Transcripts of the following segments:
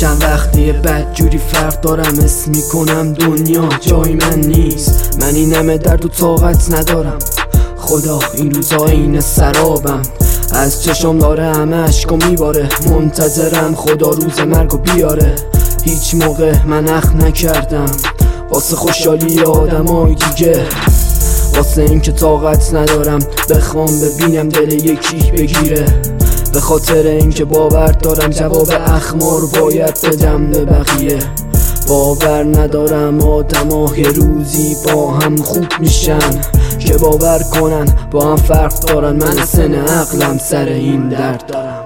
چند وقتی بدجوری فرق دارم، حس میکنم دنیا جای من نیست. من این همه درد و طاقت ندارم، خدا این روزا این سرابم. از چشم داره همه اشکا میباره، منتظرم خدا روز مرگو بیاره. هیچ موقع من اخم نکردم واسه خوشحالی آدمای دیگه، واسه این که طاقت ندارم بخوام ببینم دل یکی بگیره. به خاطر اینکه باور دارم جواب اخمار باید بدم به بقیه. باور ندارم آدما یه روزی با هم خوب میشن، که باور کنن با هم فرق دارن. من سن عقلم سر این درد دارم.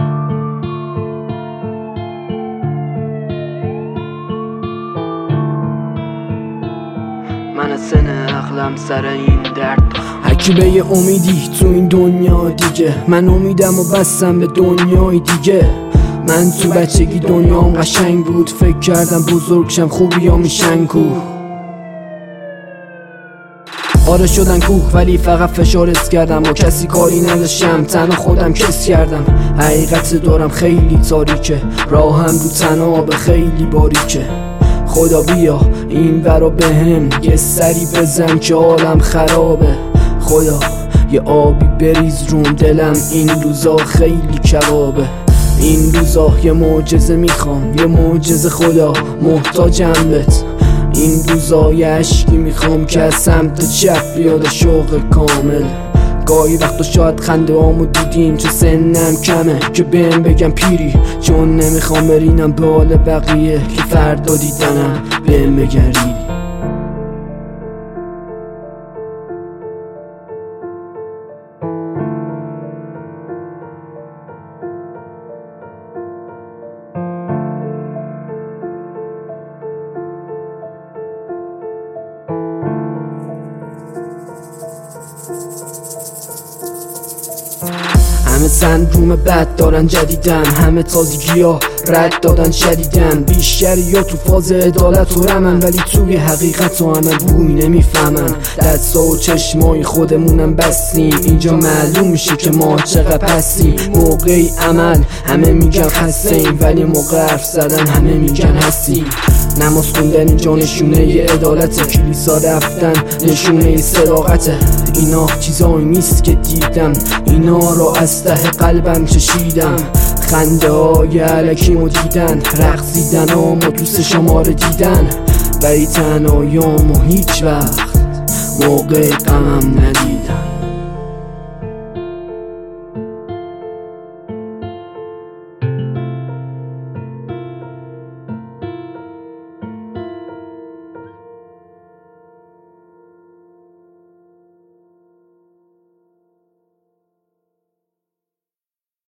من سن عقلم سر این درد دارم. هرکی به یه امیدی تو این دنیا دیگه، من امیدم و بستم به دنیای دیگه. من تو بچگی دنیام قشنگ بود، فکر کردم بزرگ شم خوبیام میشن کوه. آره شدن کوه ولی فقط فشار حس کردم، با کسی کاری نداشتم، تنها خودم کس کردم. حقیقت دارم خیلی تاریکه، راهم رو تناب خیلی باریکه. خدا بیا این ورا بهم یه سری بزن که حالم خرابه. خدا یه آبی بریز روم دلم، این روزا خیلی کبابه. این روزا یه معجزه میخوام، یه معجزه خدا محتاجم بهت. این روزا یه عشقی میخوام که از سمت چپ بیاد شوق کامل. گاهی وقتا شاید خنده هامو دیدین چه سنم کمه که بهم بگم پیری، چون نمیخوام برینم به حال بقیه که فردا دیدنم بهم بگن ریدی. همه سندروم بد دارن جدیدن، همه تازگی ها رد دادن شدیدن. بیشتری یا تو فاز عدالت و رمن، ولی توی حقیقت و همه بوی نمیفهمن. دستا و چشمای خودمونم بستیم، اینجا معلوم میشه که ما چقدر پستیم. موقعی عمل همه میگن خستیم، ولی موقع حرف زدن همه میگن هستیم. نماز خوندن اینجا نشونه عدالته، کلیسا رفتن نشونه صداقته. اینا چیزایی نیست که دیدم، اینا را از ته قلبم چشیدم. خنده های علکیمو دیدن، رقصیدن و دوست شماره دیدن، ولی تنهاییامو هیچ وقت موقع غمم ندیدم.